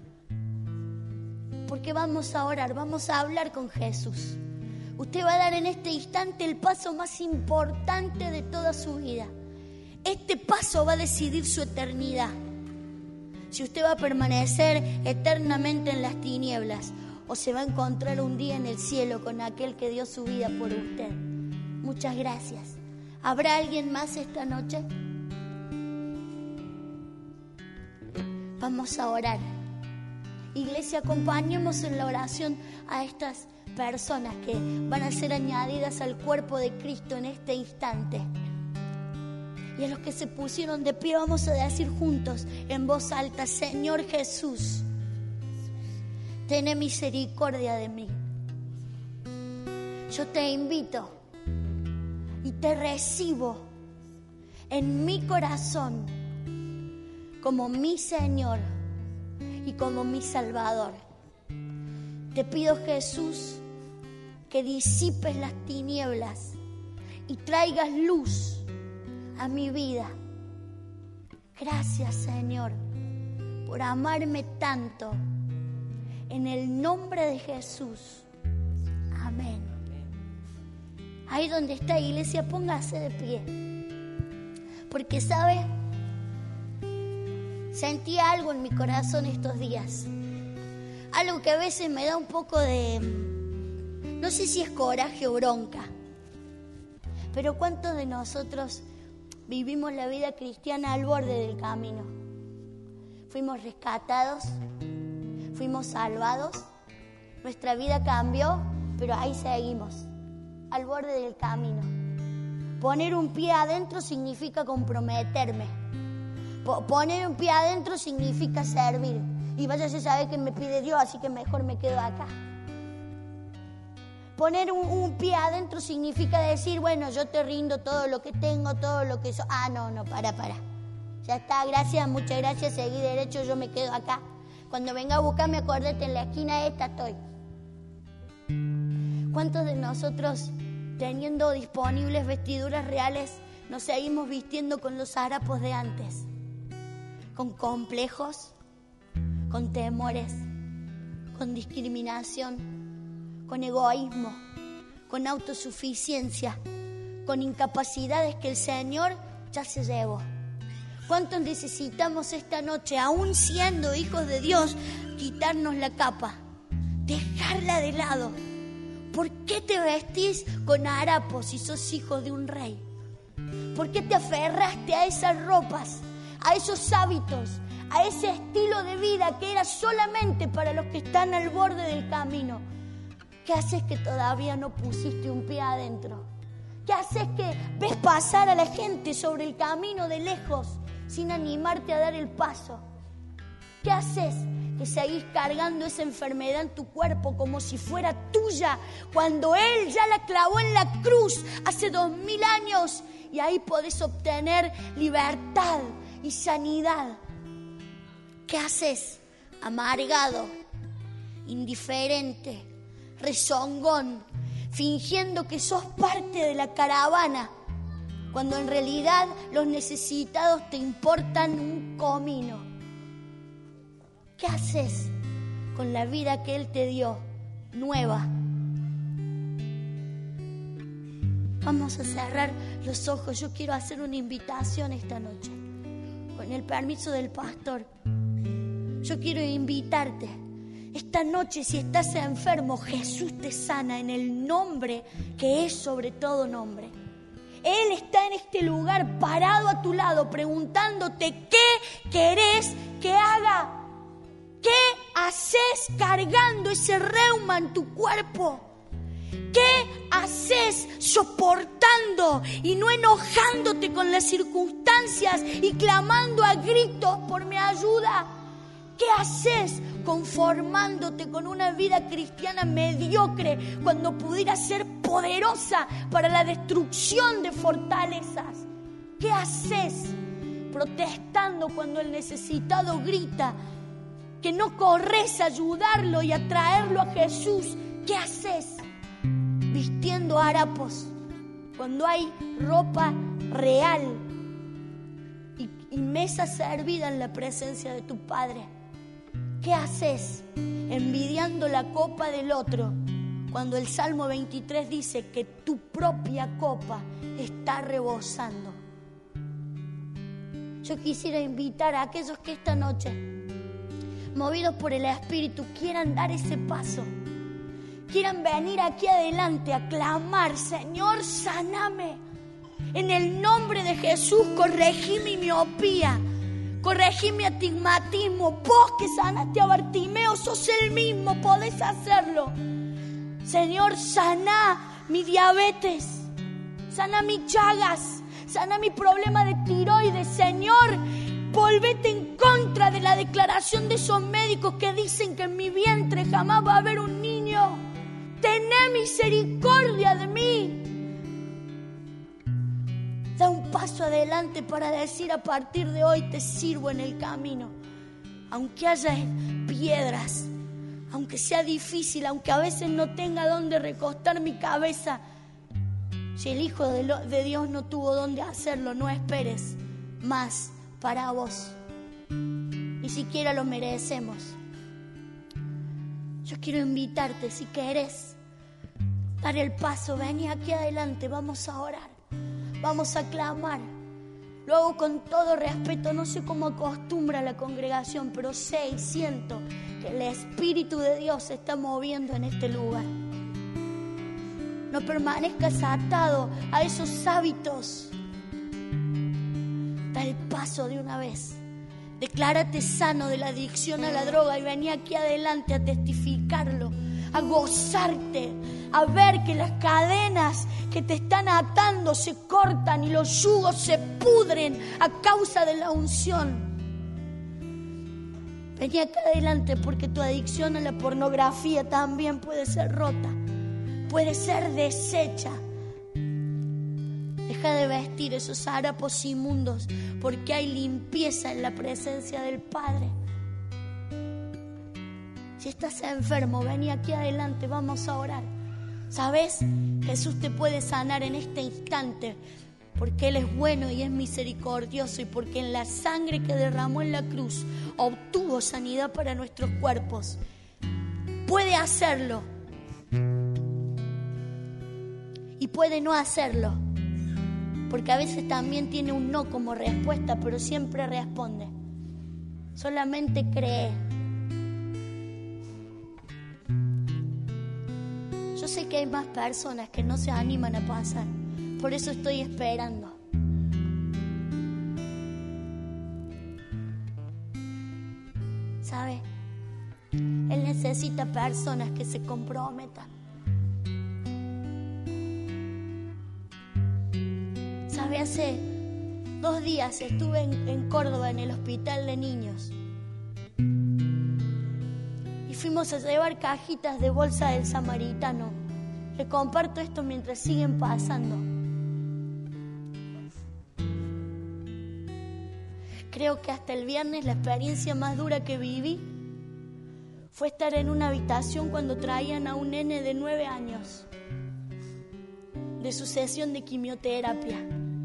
Speaker 2: Porque vamos a orar, vamos a hablar con Jesús. Usted va a dar en este instante el paso más importante de toda su vida. Este paso va a decidir su eternidad. Si usted va a permanecer eternamente en las tinieblas o se va a encontrar un día en el cielo con aquel que dio su vida por usted. Muchas gracias. ¿Habrá alguien más esta noche? Vamos a orar. Iglesia, acompañemos en la oración a estas personas que van a ser añadidas al cuerpo de Cristo en este instante. Y a los que se pusieron de pie vamos a decir juntos en voz alta: Señor Jesús, ten misericordia de mí. Yo te invito y te recibo en mi corazón como mi Señor y como mi Salvador. Te pido, Jesús, que disipes las tinieblas y traigas luz a mi vida. Gracias, Señor, por amarme tanto. En el nombre de Jesús. Amén. Ahí donde está, iglesia, póngase de pie. Porque, ¿sabe? Sentí algo en mi corazón estos días. Algo que a veces me da un poco de... no sé si es coraje o bronca. Pero ¿cuántos de nosotros vivimos la vida cristiana al borde del camino? Fuimos rescatados, fuimos salvados, nuestra vida cambió, pero ahí seguimos, al borde del camino. Poner un pie adentro significa comprometerme. Po- poner un pie adentro significa servir. Y vaya, se sabe que me pide Dios, así que mejor me quedo acá. Poner un, un pie adentro significa decir, bueno, yo te rindo todo lo que tengo, todo lo que soy. Ah, no, no, para, para. Ya está, gracias, muchas gracias, seguí derecho, yo me quedo acá. Cuando venga a buscarme, acordate, en la esquina esta estoy. ¿Cuántos de nosotros, teniendo disponibles vestiduras reales, nos seguimos vistiendo con los harapos de antes? Con complejos, con temores, con discriminación, con egoísmo, con autosuficiencia, con incapacidades que el Señor ya se llevó. ¿Cuántos necesitamos esta noche, aún siendo hijos de Dios, quitarnos la capa, dejarla de lado? ¿Por qué te vestís con harapos si sos hijo de un rey? ¿Por qué te aferraste a esas ropas, a esos hábitos, a ese estilo de vida que era solamente para los que están al borde del camino? ¿Qué haces que todavía no pusiste un pie adentro? ¿Qué haces que ves pasar a la gente sobre el camino de lejos sin animarte a dar el paso? ¿Qué haces que seguís cargando esa enfermedad en tu cuerpo como si fuera tuya, cuando Él ya la clavó en la cruz hace dos mil años y ahí podés obtener libertad y sanidad? ¿Qué haces amargado, indiferente, rezongón, fingiendo que sos parte de la caravana, cuando en realidad los necesitados te importan un comino? ¿Qué haces con la vida que Él te dio, nueva? Vamos a cerrar los ojos. Yo quiero hacer una invitación esta noche, con el permiso del pastor. Yo quiero invitarte. Esta noche, si estás enfermo, Jesús te sana en el nombre que es sobre todo nombre. Él está en este lugar parado a tu lado preguntándote: ¿qué querés que haga? ¿Qué haces cargando ese reuma en tu cuerpo? ¿Qué haces soportando y no enojándote con las circunstancias y clamando a gritos por mi ayuda? ¿Qué haces conformándote con una vida cristiana mediocre cuando pudiera ser poderosa para la destrucción de fortalezas? ¿Qué haces protestando cuando el necesitado grita que no corres a ayudarlo y a traerlo a Jesús? ¿Qué haces vistiendo harapos cuando hay ropa real y, y mesa servida en la presencia de tu Padre? ¿Qué haces envidiando la copa del otro cuando el Salmo veintitrés dice que tu propia copa está rebosando? Yo quisiera invitar a aquellos que esta noche, movidos por el Espíritu, quieran dar ese paso, quieran venir aquí adelante a clamar: Señor, saname. En el nombre de Jesús, corregí mi miopía,
Speaker 3: Corregí mi astigmatismo. Vos que sanaste a Bartimeo, sos el mismo, podés hacerlo. Señor, saná mi diabetes, sana mis chagas, sana mi problema de tiroides. Señor, volvete en contra de la declaración de esos médicos que dicen que en mi vientre jamás va a haber un niño. Tené misericordia de mí. Da un paso adelante para decir: a partir de hoy te sirvo en el camino. Aunque haya piedras, aunque sea difícil, aunque a veces no tenga dónde recostar mi cabeza. Si el Hijo de, lo, de Dios no tuvo dónde hacerlo, no esperes más para vos. Ni siquiera lo merecemos. Yo quiero invitarte, si querés dar el paso, vení aquí adelante, vamos a orar, vamos a clamar. Lo hago con todo respeto, no sé cómo acostumbra la congregación, pero sé y siento que el Espíritu de Dios se está moviendo en este lugar. No permanezcas atado a esos hábitos. Da el paso de una vez. Declárate sano de la adicción a la droga y vení aquí adelante a testificarlo, a gozarte, a ver que las cadenas que te están atando se cortan y los yugos se pudren a causa de la unción. Vení acá adelante porque tu adicción a la pornografía también puede ser rota, puede ser deshecha. Deja de vestir esos harapos inmundos porque hay limpieza en la presencia del Padre. Si estás enfermo, vení aquí adelante, vamos a orar. ¿Sabes? Jesús te puede sanar en este instante porque Él es bueno y es misericordioso y porque en la sangre que derramó en la cruz obtuvo sanidad para nuestros cuerpos. Puede hacerlo y puede no hacerlo, porque a veces también tiene un no como respuesta, pero siempre responde. Solamente cree. Yo sé que hay más personas que no se animan a pasar, por eso estoy esperando. ¿Sabe? Él necesita personas que se comprometan. ¿Sabe? Hace dos días estuve en, en Córdoba, en el hospital de niños. Y fuimos a llevar cajitas de bolsa del samaritano. Le comparto esto mientras siguen pasando. Creo que hasta el viernes la experiencia más dura que viví fue estar en una habitación cuando traían a un nene de nueve años de su sesión de quimioterapia.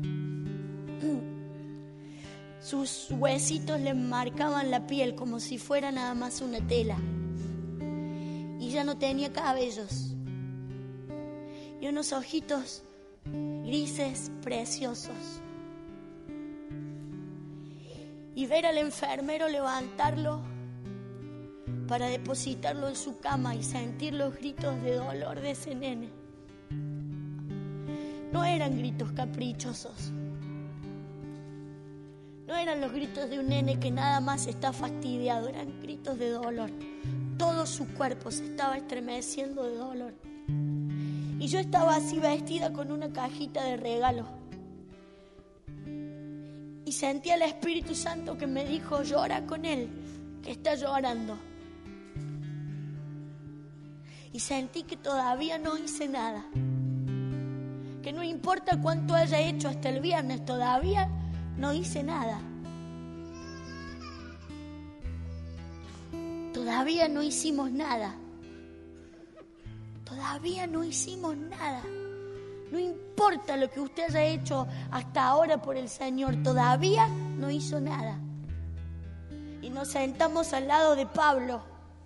Speaker 3: Sus huesitos le marcaban la piel como si fuera nada más una tela. Y ya no tenía cabellos. Y unos ojitos grises preciosos. Y ver al enfermero levantarlo para depositarlo en su cama y sentir los gritos de dolor de ese nene. No eran gritos caprichosos. No eran los gritos de un nene que nada más está fastidiado, eran gritos de dolor. Todo su cuerpo se estaba estremeciendo de dolor. Y yo estaba así vestida con una cajita de regalo. Y sentí al Espíritu Santo que me dijo: llora con él, que está llorando. Y sentí que todavía no hice nada. Que no importa cuánto haya hecho hasta el viernes, todavía no hice nada. Todavía no hicimos nada. Todavía no hicimos nada. No importa lo que usted haya hecho hasta ahora por el Señor, todavía no hizo nada. Y nos sentamos al lado de Pablo.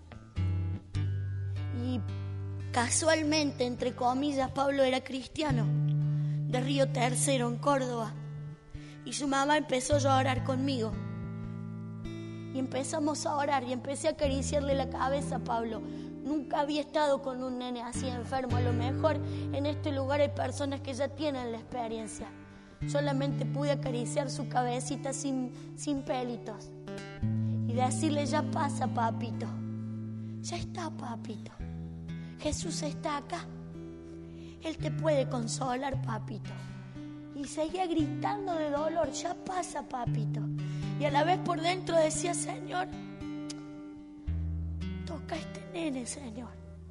Speaker 3: Y casualmente, entre comillas, Pablo era cristiano, de Río Tercero, en Córdoba. Y su mamá empezó a llorar conmigo. Y empezamos a orar y empecé a acariciarle la cabeza a Pablo. Nunca había estado con un nene así enfermo. A lo mejor en este lugar hay personas que ya tienen la experiencia. solamente pude acariciar su cabecita sin, sin pelitos y decirle: ya pasa, papito, ya está, papito, Jesús está acá, Él te puede consolar, papito. Y seguía gritando de dolor: ya pasa, papito. Y a la vez por dentro decía: Señor, toca a este nene, Señor,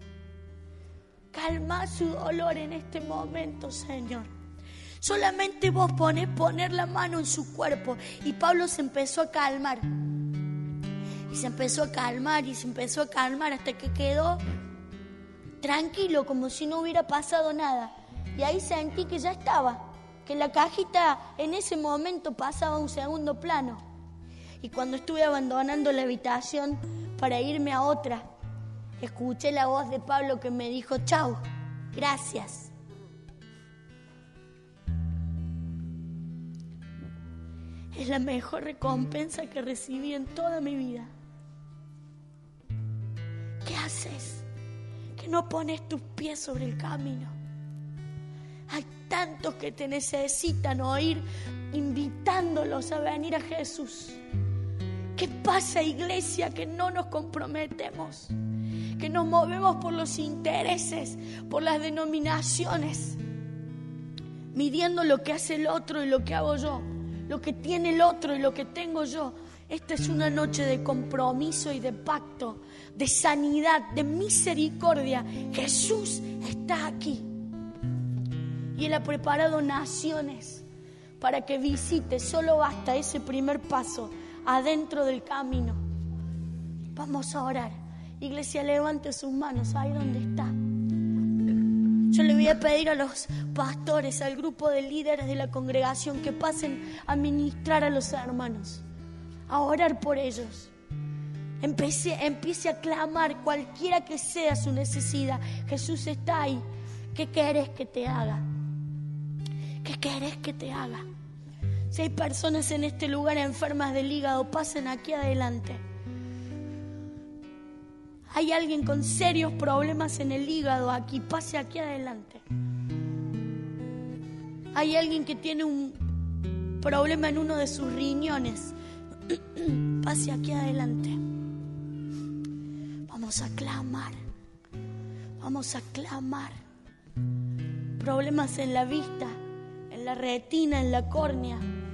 Speaker 3: calma su dolor en este momento, Señor. Solamente vos ponés poner la mano en su cuerpo. Y Pablo se empezó a calmar. Y se empezó a calmar y se empezó a calmar hasta que quedó tranquilo, como si no hubiera pasado nada. Y ahí sentí que ya estaba, que la cajita en ese momento pasaba a un segundo plano. Y cuando estuve abandonando la habitación para irme a otra, escuché la voz de Pablo que me dijo: chau, gracias. Es la mejor recompensa que recibí en toda mi vida. ¿Qué haces? Que no pones tus pies sobre el camino. Hay tantos que te necesitan oír, invitándolos a venir a Jesús. ¿Qué pasa, iglesia? Que no nos comprometemos, que nos movemos por los intereses, por las denominaciones, midiendo lo que hace el otro y lo que hago yo, lo que tiene el otro y lo que tengo yo. Esta es una noche de compromiso y de pacto, de sanidad, de misericordia. Jesús está aquí. Y Él ha preparado naciones para que visites. Solo basta ese primer paso adentro del camino. Vamos a orar. Iglesia, levante sus manos ahí donde está. Yo le voy a pedir a los pastores, al grupo de líderes de la congregación, que pasen a ministrar a los hermanos, a orar por ellos. Empiece, empiece a clamar cualquiera que sea su necesidad. Jesús está ahí. ¿Qué querés que te haga? ¿Qué querés que te haga? Si hay personas en este lugar enfermas del hígado, pasen aquí adelante. Hay alguien con serios problemas en el hígado aquí, pase aquí adelante. Hay alguien que tiene un problema en uno de sus riñones, pase aquí adelante. Vamos a clamar, vamos a clamar. Problemas en la vista, en la retina, en la córnea.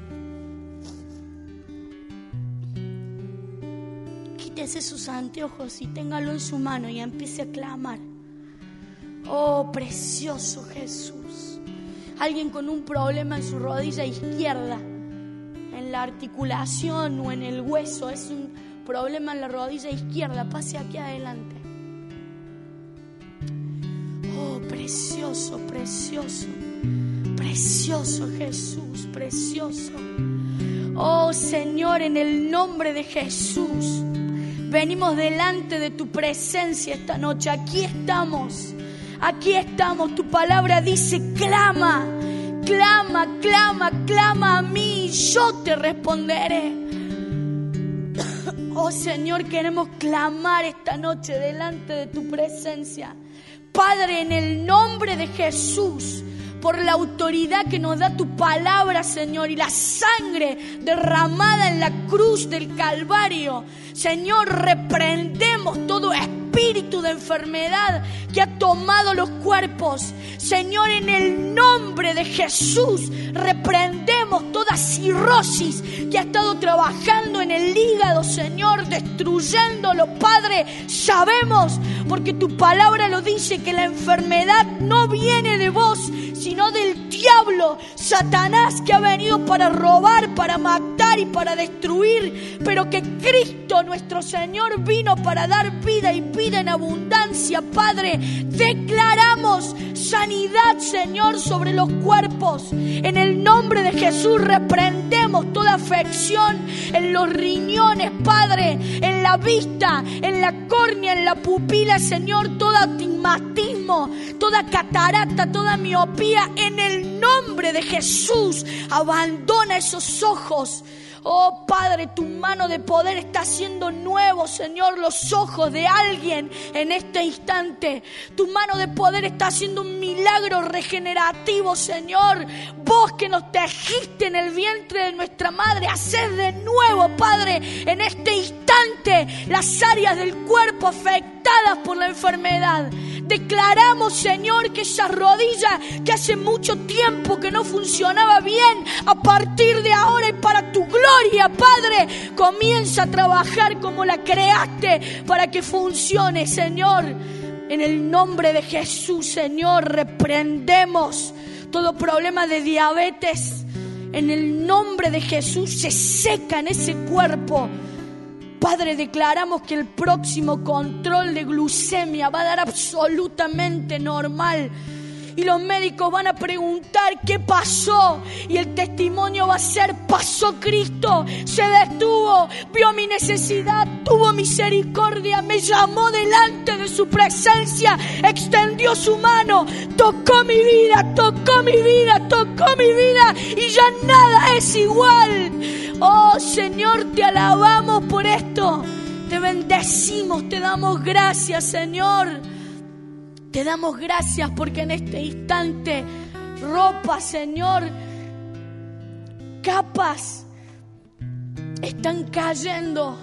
Speaker 3: Quítese sus anteojos y téngalo en su mano y empiece a clamar. Oh, precioso Jesús. Alguien con un problema en su rodilla izquierda, en la articulación o en el hueso, es un problema en la rodilla izquierda, pase aquí adelante. Oh, precioso, precioso, precioso Jesús, precioso. Oh Señor, en el nombre de Jesús, venimos delante de tu presencia esta noche. Aquí estamos, aquí estamos. Tu palabra dice: clama, clama, clama, clama a mí y yo te responderé. Oh Señor, queremos clamar esta noche delante de tu presencia. Padre, en el nombre de Jesús, por la autoridad que nos da tu palabra, Señor, y la sangre derramada en la cruz del Calvario, Señor, reprendemos todo espíritu de enfermedad que ha tomado los cuerpos. Señor, en el nombre de Jesús, reprendemos toda cirrosis que ha estado trabajando en el hígado, Señor, destruyéndolo. Padre, sabemos, porque tu palabra lo dice, que la enfermedad no viene de vos, sino del diablo, Satanás, que ha venido para robar, para matar y para destruir, pero que Cristo nuestro Señor vino para dar vida y vida en abundancia. Padre, declaramos sanidad, Señor, sobre los cuerpos. En el nombre de Jesús reprendemos toda afección en los riñones, Padre, en la vista, en la córnea, en la pupila, Señor, todo astigmatismo, toda catarata, toda miopía. En el nombre de Jesús, abandona esos ojos. Oh Padre, tu mano de poder está haciendo nuevos, Señor, los ojos de alguien en este instante. Tu mano de poder está haciendo un milagro regenerativo, Señor. Vos que nos tejiste en el vientre de nuestra madre, haced de nuevo, Padre, en este instante las áreas del cuerpo afectadas por la enfermedad. Declaramos, Señor, que esa rodilla que hace mucho tiempo que no funcionaba bien, a partir de ahora y para tu gloria, Padre, comienza a trabajar como la creaste para que funcione, Señor. En el nombre de Jesús, Señor, reprendemos todo problema de diabetes. En el nombre de Jesús se seca en ese cuerpo. Padre, declaramos que el próximo control de glucemia va a dar absolutamente normal. Y los médicos van a preguntar qué pasó. Y el testimonio va a ser: pasó Cristo, se detuvo, vio mi necesidad, tuvo misericordia, me llamó delante de su presencia, extendió su mano, tocó mi vida, tocó mi vida, tocó mi vida y ya nada es igual. Oh Señor, te alabamos por esto. Te bendecimos, te damos gracias, Señor. Te damos gracias porque en este instante ropa, Señor, capas están cayendo.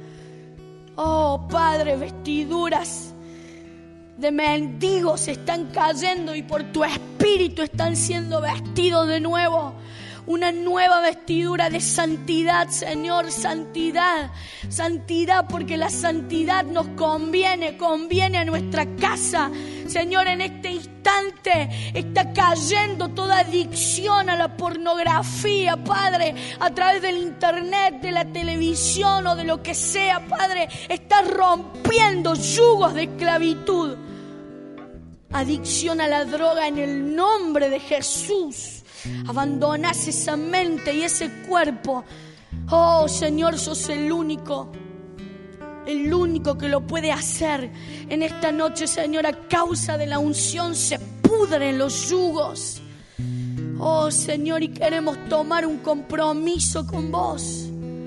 Speaker 3: Oh Padre, vestiduras de mendigos están cayendo y por tu espíritu están siendo vestidos de nuevo. Una nueva vestidura de santidad, Señor, santidad, santidad, porque la santidad nos conviene, conviene a nuestra casa. Señor, en este instante está cayendo toda adicción a la pornografía, Padre, a través del internet, de la televisión o de lo que sea, Padre. Está rompiendo yugos de esclavitud. Adicción a la droga en el nombre de Jesús. Abandonás esa mente y ese cuerpo. Oh Señor, sos el único, el único que lo puede hacer. En esta noche, Señor, a causa de la unción se pudren los yugos. Oh Señor, y queremos tomar un compromiso con vos.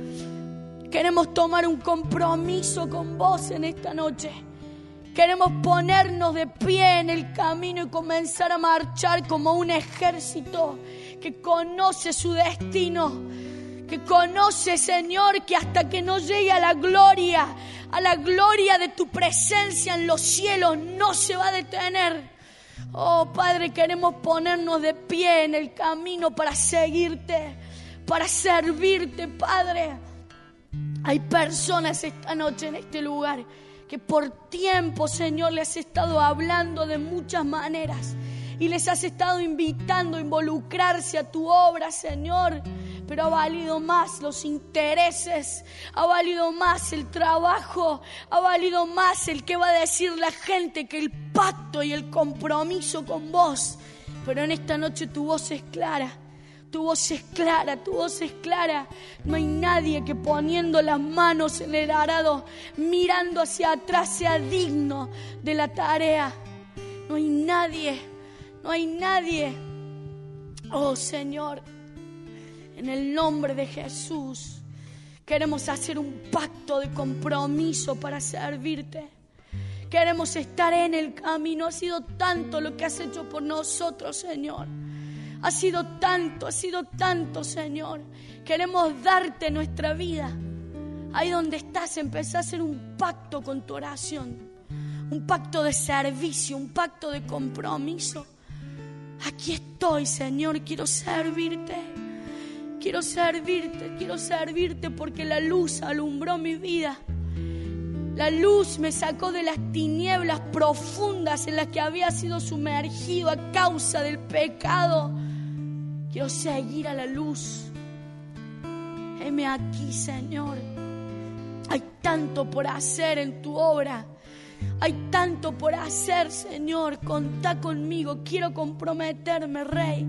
Speaker 3: Queremos tomar un compromiso con vos en esta noche. Queremos ponernos de pie en el camino y comenzar a marchar como un ejército que conoce su destino, que conoce, Señor, que hasta que no llegue a la gloria, a la gloria de tu presencia en los cielos, no se va a detener. Oh Padre, queremos ponernos de pie en el camino para seguirte, para servirte, Padre. Hay personas esta noche en este lugar que por tiempo, Señor, les has estado hablando de muchas maneras y les has estado invitando a involucrarse a tu obra, Señor, pero ha valido más los intereses, ha valido más el trabajo, ha valido más el que va a decir la gente que el pacto y el compromiso con vos. Pero en esta noche tu voz es clara. Tu voz es clara, tu voz es clara. No hay nadie que poniendo las manos en el arado, mirando hacia atrás, sea digno de la tarea. No hay nadie, no hay nadie. Oh Señor, en el nombre de Jesús, queremos hacer un pacto de compromiso para servirte. Queremos estar en el camino. Ha sido tanto lo que has hecho por nosotros, Señor. Ha sido tanto, ha sido tanto, Señor. Queremos darte nuestra vida. Ahí donde estás, empezá a hacer un pacto con tu oración. Un pacto de servicio, un pacto de compromiso. Aquí estoy, Señor, quiero servirte. Quiero servirte, quiero servirte porque la luz alumbró mi vida. La luz me sacó de las tinieblas profundas en las que había sido sumergido a causa del pecado. Quiero seguir a la luz. Heme aquí, Señor. Hay tanto por hacer en tu obra. Hay tanto por hacer, Señor. Contá conmigo. Quiero comprometerme, Rey.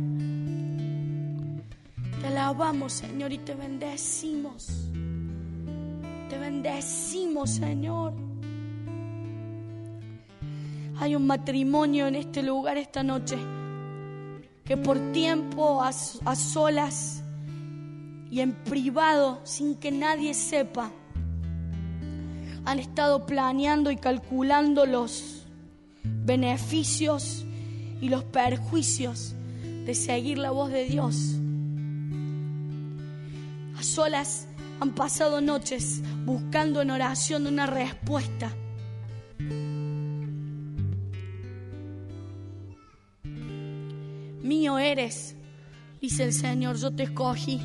Speaker 3: Te alabamos, Señor, y te bendecimos. Te bendecimos, Señor. Hay un matrimonio en este lugar esta noche que por tiempo a, a solas y en privado, sin que nadie sepa, han estado planeando y calculando los beneficios y los perjuicios de seguir la voz de Dios. A solas han pasado noches buscando en oración una respuesta. Mío eres, dice el Señor, yo te escogí,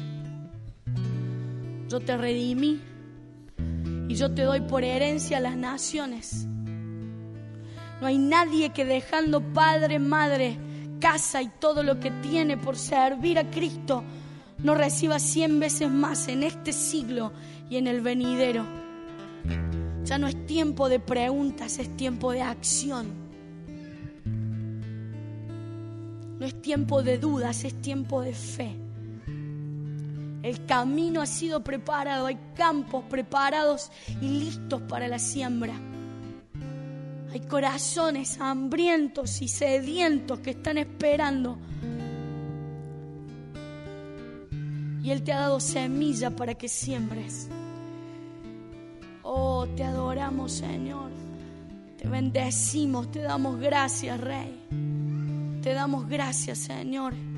Speaker 3: yo te redimí y yo te doy por herencia a las naciones. No hay nadie que dejando padre, madre, casa y todo lo que tiene por servir a Cristo no reciba cien veces más en este siglo y en el venidero. Ya no es tiempo de preguntas, es tiempo de acción. No es tiempo de dudas, es tiempo de fe. El camino ha sido preparado, hay campos preparados y listos para la siembra. Hay corazones hambrientos y sedientos que están esperando. Y Él te ha dado semilla para que siembres. Oh, te adoramos, Señor. Te bendecimos, te damos gracias, Rey. Te damos gracias, Señor.